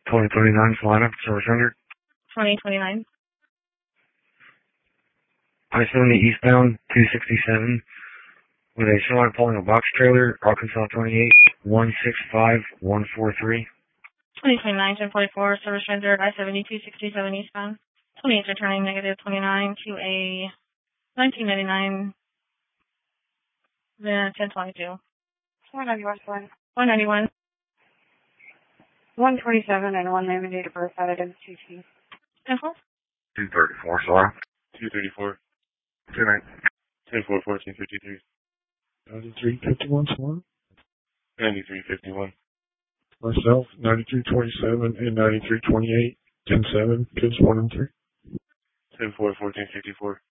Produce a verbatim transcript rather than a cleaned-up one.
twenty twenty-nine Solana, service rendered. twenty twenty-nine. I seventy eastbound, two sixty-seven, with a Solana pulling a box trailer, Arkansas twenty-eight, one six five one four three. twenty twenty-nine, ten forty-four, service rendered, I seventy, two sixty-seven eastbound. twenty-eight returning negative twenty-nine to a nineteen ninety-nine, then ten twenty-two. one ninety-one, one. one ninety-one. one twenty-seven and one name and date of birth added in two T. ten four. two thirty-four Solana. two thirty-four. two nine. ten four fourteen fifty-three. ninety-three fifty-one Solana. ninety-three fifty-one. Myself, ninety-three twenty-seven and ninety-three twenty-eight, ten seven, kids one and three. ten four fourteen fifty-four.